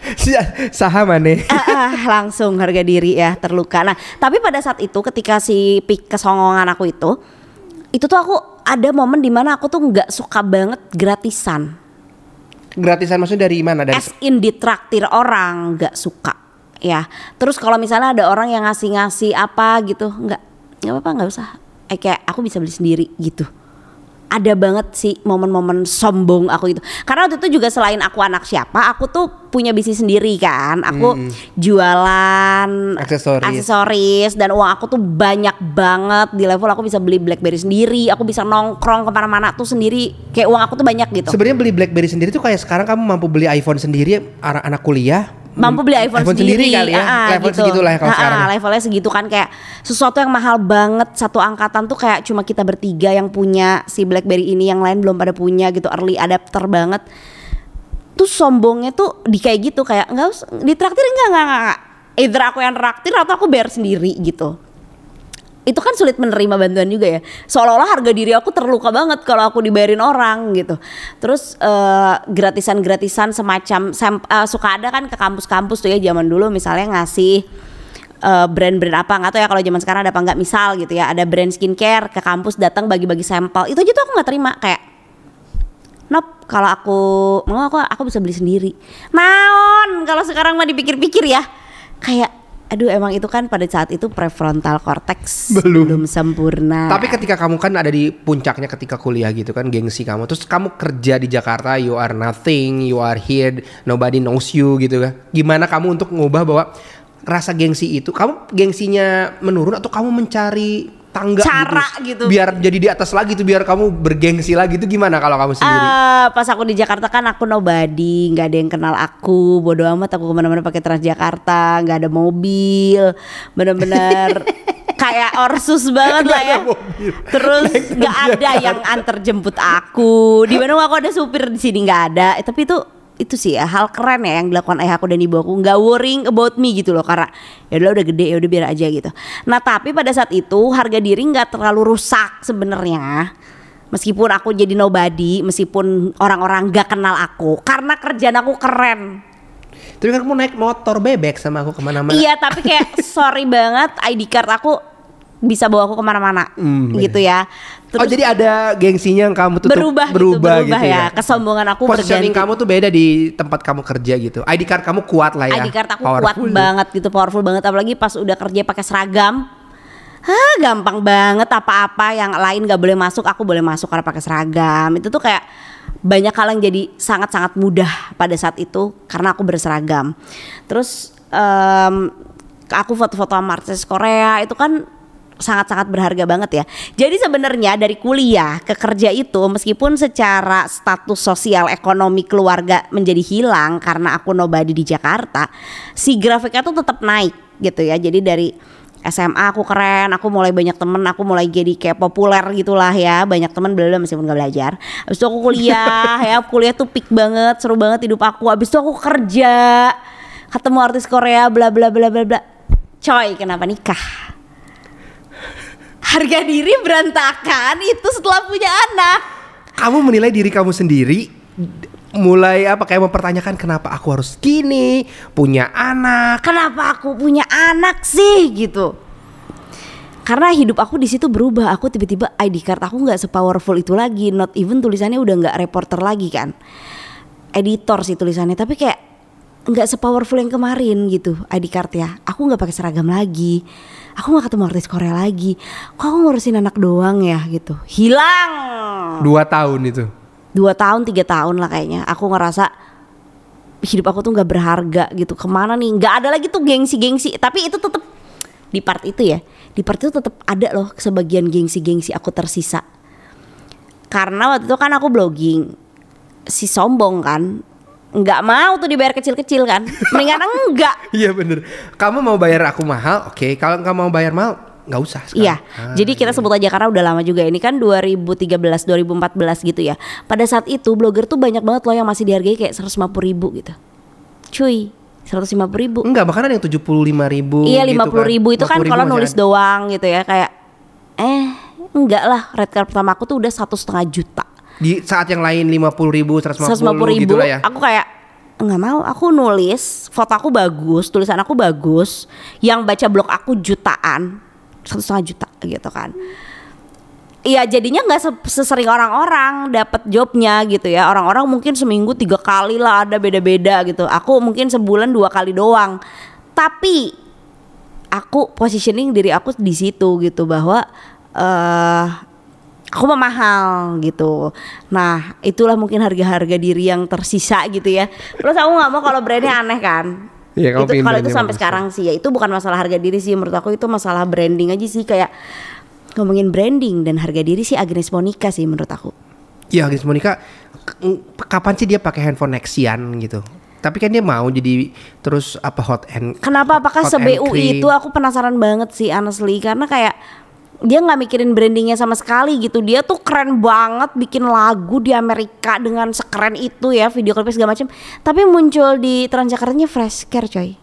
Saham aneh. Uh, uh, langsung harga diri ya terluka. Nah tapi pada saat itu ketika si pik kesongongan aku itu itu tuh aku ada momen dimana aku tuh nggak suka banget gratisan. Gratisan maksudnya dari mana? Dari... As in ditraktir orang nggak suka ya. Terus kalau misalnya ada orang yang ngasih-ngasih apa gitu, nggak nggak apa-apa, nggak usah. Eh, kayak aku bisa beli sendiri gitu. Ada banget sih momen-momen sombong aku itu. Karena waktu itu juga selain aku anak siapa, aku tuh punya bisnis sendiri kan. Aku hmm. jualan aksesoris. aksesoris dan uang aku tuh banyak banget. Di level aku bisa beli BlackBerry sendiri, aku bisa nongkrong kemana-mana tuh sendiri. Kayak uang aku tuh banyak gitu. Sebenarnya beli BlackBerry sendiri tuh kayak sekarang kamu mampu beli iPhone sendiri, anak-anak kuliah mampu beli iPhone, iPhone sendiri, sendiri kali ya, ah, level gitu. segitulah ya kalau ah, sekarang. Levelnya segitu kan, kayak sesuatu yang mahal banget, satu angkatan tuh kayak cuma kita bertiga yang punya si BlackBerry ini, yang lain belum pada punya gitu, early adapter banget. Tuh sombongnya tuh di kayak gitu, kayak nggak usah ditraktir, enggak enggak enggak. Either aku yang traktir atau aku bayar sendiri gitu. Itu kan sulit menerima bantuan juga ya. Seolah-olah harga diri aku terluka banget kalau aku dibayarin orang gitu. Terus uh, gratisan-gratisan semacam sem- uh, suka ada kan ke kampus-kampus tuh ya zaman dulu, misalnya ngasih uh, brand-brand apa, nggak tahu ya kalau zaman sekarang ada apa nggak. Misal gitu ya, ada brand skincare ke kampus datang bagi-bagi sampel. Itu aja tuh aku nggak terima, kayak Nop, kalau aku mau aku aku bisa beli sendiri. Naon, kalau sekarang mah dipikir-pikir ya, kayak aduh emang itu kan pada saat itu prefrontal cortex belum, belum sempurna. Tapi ketika kamu kan ada di puncaknya ketika kuliah gitu kan, gengsi kamu, terus kamu kerja di Jakarta, you are nothing, you are here, nobody knows you gitu kan. Gimana kamu untuk ngubah bahwa rasa gengsi itu, kamu gengsinya menurun atau kamu mencari tangga cara gitu, gitu biar jadi di atas lagi tuh, biar kamu bergengsi lagi itu gimana kalau kamu sendiri? Uh, pas aku di Jakarta kan aku nobody, nggak ada yang kenal aku, bodo amat aku kemana-mana pakai Transjakarta, nggak ada mobil, bener-bener kayak orsus banget lah ya. Terus nggak ada yang antar jemput aku, di Bandung aku ada supir, di sini nggak ada. Eh, tapi itu itu sih ya, hal keren ya yang dilakukan ayah aku dan ibu aku, nggak worrying about me gitu loh, karena ya udah udah gede, ya udah biar aja gitu. Nah tapi pada saat itu harga diri nggak terlalu rusak sebenarnya, meskipun aku jadi nobody, meskipun orang-orang nggak kenal aku, karena kerjaan aku keren. Tapi kan kamu naik motor bebek sama aku kemana-mana. Iya tapi kayak sorry banget, I D card aku bisa bawa aku kemana-mana hmm, gitu ya. Terus oh jadi ada gengsinya yang kamu tuh berubah, berubah gitu, berubah gitu ya. ya. Kesombongan aku positioning berganti. Kamu tuh beda di tempat kamu kerja gitu. I D card kamu kuat lah ya. I D card aku kuat ya. banget gitu, powerful banget, apalagi pas udah kerja pakai seragam. Hah, gampang banget, apa-apa yang lain gak boleh masuk, aku boleh masuk karena pakai seragam. Itu tuh kayak banyak hal yang jadi sangat-sangat mudah pada saat itu karena aku berseragam. Terus um, aku foto-foto sama artis Korea itu kan sangat-sangat berharga banget ya. Jadi sebenarnya dari kuliah ke kerja itu, meskipun secara status sosial ekonomi keluarga menjadi hilang karena aku nobody di Jakarta, si grafiknya tuh tetap naik gitu ya. Jadi dari S M A aku keren, aku mulai banyak temen, aku mulai jadi kayak populer gitulah ya, banyak temen belum meskipun gak belajar. Abis itu aku kuliah ya, kuliah tuh peak banget, seru banget hidup aku. Abis itu aku kerja, ketemu artis Korea, bla bla bla bla bla. Coy, kenapa nikah? Harga diri berantakan itu setelah punya anak. Kamu menilai diri kamu sendiri, mulai apa kayak mempertanyakan kenapa aku harus gini, punya anak. Kenapa aku punya anak sih gitu? Karena hidup aku di situ berubah. Aku tiba-tiba I D card aku nggak sepowerful itu lagi. Not even tulisannya udah nggak reporter lagi kan, editor sih tulisannya. Tapi kayak nggak sepowerful yang kemarin gitu I D card ya. Aku nggak pakai seragam lagi. Aku gak ketemu artis Korea lagi. Kok aku ngurusin anak doang ya gitu. Hilang. Dua tahun itu. Dua tahun, tiga tahun lah kayaknya. Aku ngerasa hidup aku tuh gak berharga gitu. Kemana nih? Gak ada lagi tuh gengsi-gengsi. Tapi itu tetap di part itu ya. Di part itu tetap ada loh sebagian gengsi-gengsi aku tersisa. Karena waktu itu kan aku blogging. Si sombong kan, nggak mau tuh dibayar kecil-kecil kan, mendingan enggak. Iya bener. Kamu mau bayar aku mahal, oke. Okay. Kalau nggak mau bayar mahal, nggak usah. Sekarang. Iya. Ah, jadi kita iya. sebut aja karena udah lama juga. Ini kan dua ribu tiga belas, dua ribu empat belas gitu ya. Pada saat itu blogger tuh banyak banget loh yang masih dihargai kayak seratus lima puluh ribu gitu. Cuy, seratus lima puluh ribu. Enggak, bahkan ada yang tujuh puluh lima ribu. Iya, lima puluh ribu itu kan kalau nulis ada. doang gitu ya, kayak eh enggak lah. Red card pertama aku tuh udah satu setengah juta. Di saat yang lain lima puluh ribu, seratus lima puluh ribu gitu lah ya. Aku kayak nggak mau, aku nulis foto aku bagus, tulisan aku bagus, yang baca blog aku jutaan, satu setengah juta gitu kan. Iya jadinya nggak sesering orang-orang dapat jobnya gitu ya. Orang-orang mungkin seminggu tiga kali lah, ada beda-beda gitu. Aku mungkin sebulan dua kali doang. Tapi aku positioning diri aku di situ gitu bahwa uh, aku mah mahal gitu. Nah itulah mungkin harga-harga diri yang tersisa gitu ya. Terus aku nggak mau kalau brandnya aneh kan. Iya, itu kalau itu sampai sekarang sih ya, itu bukan masalah harga diri sih menurut aku, itu masalah branding aja sih. Kayak ngomongin branding dan harga diri sih Agnes Monica sih menurut aku. Iya Agnes Monica, kapan sih dia pakai handphone Nexian gitu? Tapi kan dia mau jadi terus apa hot and kenapa? Apakah se-B U itu? Aku penasaran banget sih honestly, karena kayak dia nggak mikirin brandingnya sama sekali gitu. Dia tuh keren banget bikin lagu di Amerika dengan sekeren itu ya, video klipnya segala macam. Tapi muncul di Transjakartanya fresh care coy.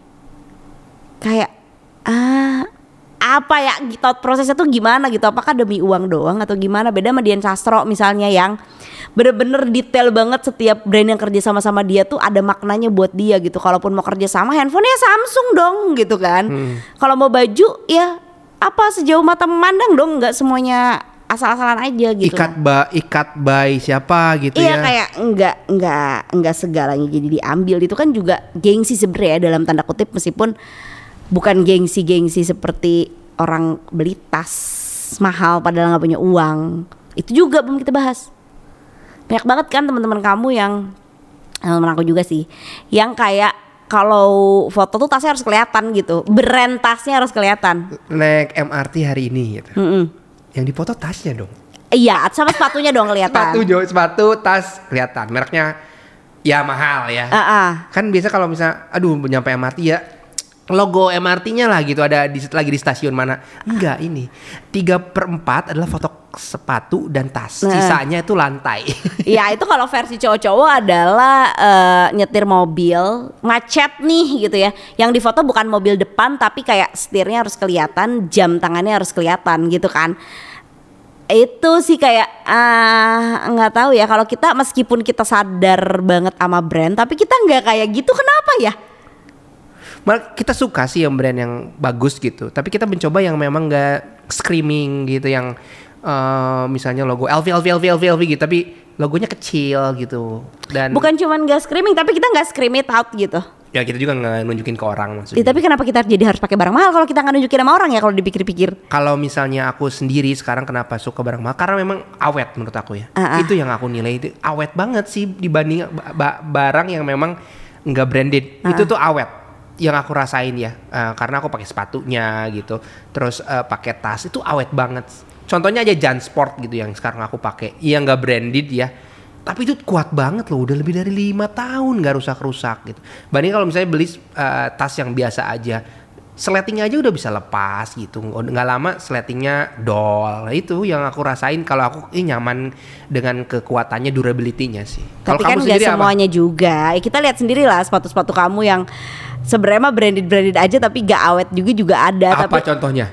Kayak ah apa ya gitu, prosesnya tuh gimana gitu? Apakah demi uang doang atau gimana? Beda sama Dian Sastro misalnya yang bener-bener detail banget, setiap brand yang kerja sama-sama dia tuh ada maknanya buat dia gitu. Kalaupun mau kerja sama, handphonenya Samsung dong gitu kan. Hmm. Kalau mau baju ya apa sejauh mata memandang dong, nggak semuanya asal-asalan aja gitu. Ikat ba, ikat by siapa gitu iya, ya. Iya kayak enggak enggak enggak segalanya jadi diambil. Itu kan juga gengsi sebenarnya dalam tanda kutip, meskipun bukan gengsi-gengsi seperti orang beli tas mahal padahal nggak punya uang. Itu juga belum kita bahas. Banyak banget kan teman-teman kamu yang, teman aku juga sih, yang kayak kalau foto tuh tasnya harus kelihatan gitu, brand tasnya harus kelihatan. Naik M R T hari ini gitu. Mm-mm. Yang dipoto tasnya dong. Iya, sama sepatunya dong kelihatan. Sepatu jo, sepatu, tas kelihatan. Mereknya ya mahal ya. Uh-uh. Kan biasa kalau misalnya, aduh nyampe M R T ya, logo M R T-nya lah gitu ada di, lagi di stasiun mana. Enggak, ini tiga per empat adalah foto sepatu dan tas. Nah. Sisanya itu lantai. Ya itu kalau versi cowok-cowok adalah uh, nyetir mobil macet nih gitu ya. Yang difoto bukan mobil depan tapi kayak setirnya harus kelihatan, jam tangannya harus kelihatan gitu kan. Itu sih kayak uh, nggak tahu ya, kalau kita meskipun kita sadar banget sama brand tapi kita nggak kayak gitu, kenapa ya? Malah kita suka sih yang brand yang bagus gitu, tapi kita mencoba yang memang nggak screaming gitu, yang uh, misalnya logo L V L V L V L V L V gitu, tapi logonya kecil gitu. Dan bukan cuman nggak screaming, tapi kita nggak scream it out gitu. Ya kita juga nggak nunjukin ke orang maksudnya. Ya, tapi kenapa kita jadi harus pakai barang mahal kalau kita nggak nunjukin sama orang ya, kalau dipikir-pikir? Kalau misalnya aku sendiri sekarang kenapa suka barang mahal? Karena memang awet menurut aku ya. Uh-uh. Itu yang aku nilai, itu awet banget sih dibanding ba- barang yang memang nggak branded. Uh-uh. Itu tuh awet. Yang aku rasain ya, uh, karena aku pakai sepatunya gitu, terus uh, pakai tas itu awet banget. Contohnya aja Jansport gitu yang sekarang aku pakai, yang nggak branded ya, tapi itu kuat banget loh, udah lebih dari lima tahun nggak rusak-rusak gitu. Banding kalau misalnya beli uh, tas yang biasa aja, sletingnya aja udah bisa lepas gitu, nggak lama sletingnya dol. Itu yang aku rasain kalau aku eh, nyaman dengan kekuatannya, durability-nya sih. Tapi Kalau kan kamu nggak sendiri semuanya apa? juga. Kita lihat sendiri lah sepatu-sepatu kamu yang sebenarnya mah branded-branded aja tapi gak awet juga juga ada. Apa tapi, contohnya?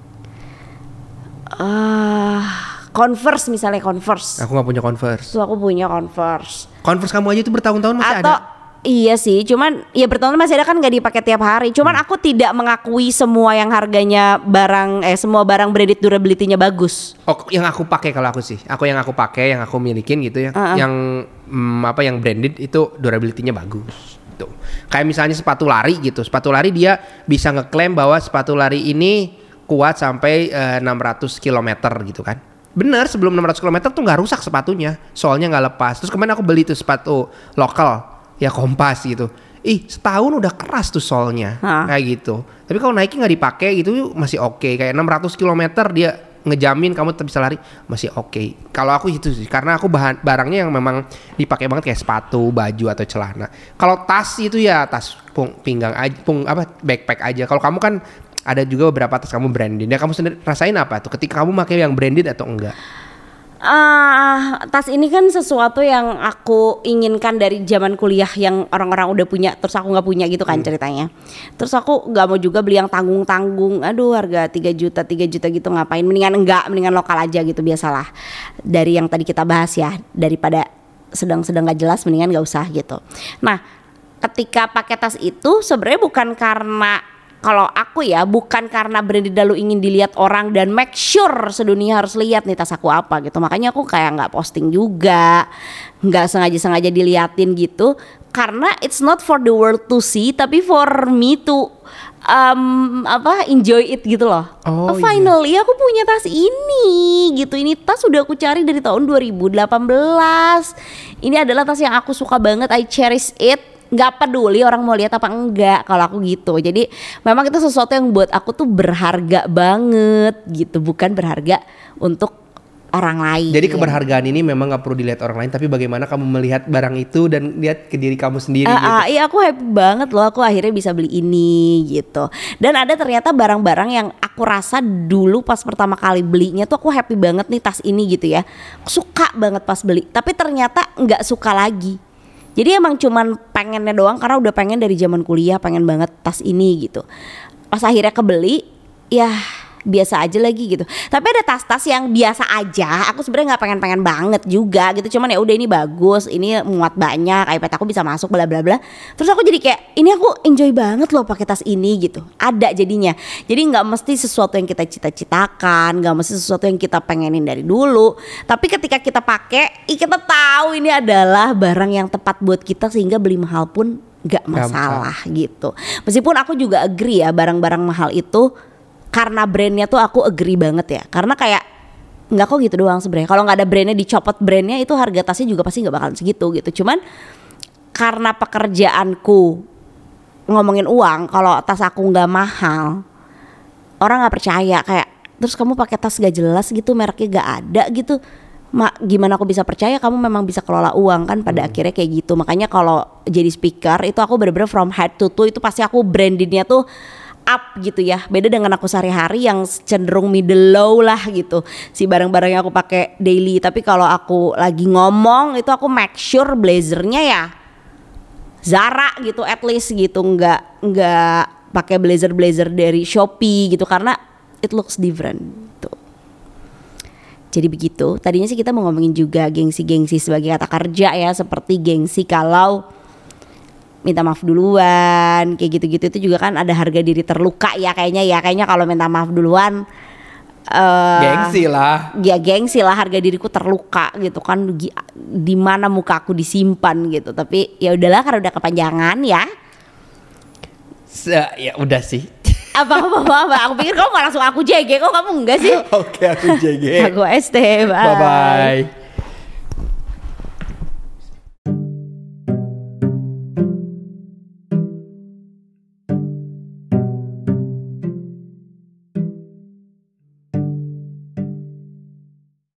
Uh, Converse misalnya, Converse. Aku nggak punya Converse. Tuh aku punya Converse. Converse kamu aja itu bertahun-tahun masih Atau, ada. Iya sih, cuman ya bertahun masih ada kan, nggak dipakai tiap hari. Cuman hmm. aku tidak mengakui semua yang harganya barang eh semua barang branded durability-nya bagus. Oh, yang aku pakai kalau aku sih, aku yang aku pakai, yang aku milikin gitu ya, uh-uh. yang mm, apa yang branded itu durability-nya bagus. Tuh. Kayak misalnya sepatu lari gitu, sepatu lari dia bisa ngeklaim bahwa sepatu lari ini kuat sampai uh, enam ratus kilometer gitu kan. Bener, sebelum enam ratus kilometer tuh nggak rusak sepatunya, soalnya nggak lepas. Terus kemarin aku beli tuh sepatu lokal. Ya Kompas gitu, ih setahun udah keras tuh solnya, ha. Kayak gitu. Tapi kalau Nike nggak dipakai gitu masih oke, okay. Kayak enam ratus kilometer dia ngejamin kamu tetap bisa lari, masih oke. Okay. Kalau aku itu sih, karena aku bahan barangnya yang memang dipakai banget kayak sepatu, baju atau celana. Kalau tas itu ya tas pung, pinggang aja, pung apa backpack aja. Kalau kamu kan ada juga beberapa tas kamu branded. Ya kamu sendiri rasain apa tuh ketika kamu pakai yang branded atau enggak? Uh, tas ini kan sesuatu yang aku inginkan dari zaman kuliah yang orang-orang udah punya terus aku nggak punya gitu kan hmm. ceritanya. Terus aku nggak mau juga beli yang tanggung-tanggung. Aduh harga tiga juta tiga juta gitu ngapain? Mendingan enggak, mendingan lokal aja gitu biasalah. Dari yang tadi kita bahas ya, daripada sedang-sedang nggak jelas mendingan nggak usah gitu. Nah ketika pakai tas itu sebenarnya bukan karena, kalau aku ya bukan karena branded lalu ingin dilihat orang dan make sure sedunia harus lihat nih tas aku apa gitu. Makanya aku kayak nggak posting juga, nggak sengaja-sengaja diliatin gitu. Karena it's not for the world to see, tapi for me to um, apa enjoy it gitu loh. Oh, finally iya. Aku punya tas ini gitu. Ini tas udah aku cari dari tahun dua ribu delapan belas. Ini adalah tas yang aku suka banget. I cherish it. Gak peduli orang mau lihat apa enggak kalau aku gitu. Jadi memang itu sesuatu yang buat aku tuh berharga banget gitu, bukan berharga untuk orang lain. Jadi keberhargaan ini memang gak perlu dilihat orang lain, tapi bagaimana kamu melihat barang itu dan lihat ke diri kamu sendiri uh, gitu. Uh, iya aku happy banget loh, aku akhirnya bisa beli ini gitu. Dan ada ternyata barang-barang yang aku rasa dulu pas pertama kali belinya tuh aku happy banget nih tas ini gitu ya. Aku suka banget pas beli, tapi ternyata gak suka lagi. Jadi emang cuman pengennya doang karena udah pengen dari zaman kuliah, pengen banget tas ini gitu. Pas akhirnya kebeli, ya biasa aja lagi gitu. Tapi ada tas-tas yang biasa aja, aku sebenarnya nggak pengen-pengen banget juga gitu. Cuman ya udah ini bagus, ini muat banyak, iPad aku bisa masuk bla bla bla. Terus aku jadi kayak ini aku enjoy banget loh pakai tas ini gitu. Ada jadinya. Jadi nggak mesti sesuatu yang kita cita-citakan, nggak mesti sesuatu yang kita pengenin dari dulu. Tapi ketika kita pakai, kita tahu ini adalah barang yang tepat buat kita sehingga beli mahal pun nggak masalah gitu. Meskipun aku juga agree ya barang-barang mahal itu karena brandnya tuh aku agree banget ya. Karena kayak nggak kok gitu doang sebenarnya. Kalau nggak ada brandnya, dicopot brandnya, itu harga tasnya juga pasti nggak bakalan segitu gitu. Cuman karena pekerjaanku ngomongin uang, kalau tas aku nggak mahal, orang nggak percaya. Kayak terus kamu pakai tas gak jelas gitu, mereknya gak ada gitu. Mak, gimana aku bisa percaya kamu memang bisa kelola uang kan pada hmm. akhirnya kayak gitu. Makanya kalau jadi speaker itu aku bener-bener from head to toe itu pasti aku brandingnya tuh up gitu ya. Beda dengan aku sehari-hari yang cenderung middle low lah gitu. Si barang-barang yang aku pakai daily. Tapi kalau aku lagi ngomong itu aku make sure blazernya ya Zara gitu at least gitu. Nggak nggak pakai blazer-blazer dari Shopee gitu karena it looks different tuh. Jadi begitu. Tadinya sih kita mau ngomongin juga gengsi-gengsi sebagai kata kerja ya, seperti gengsi kalau minta maaf duluan, kayak gitu-gitu itu juga kan ada harga diri terluka ya kayaknya ya. Kayaknya kalau minta maaf duluan uh, gengsi lah. Ya gengsi lah, harga diriku terluka gitu kan. Di mana muka aku disimpan gitu. Tapi ya udahlah karena udah kepanjangan ya. Se- ya udah sih. Apa apa apa, apa. Aku pikir kamu gak langsung aku J G, kok kamu enggak sih? Oke, aku J G. Aku S T, bye. Bye bye.